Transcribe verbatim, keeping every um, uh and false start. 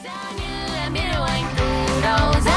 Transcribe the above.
Giá như em biết yêu anh từ đâu.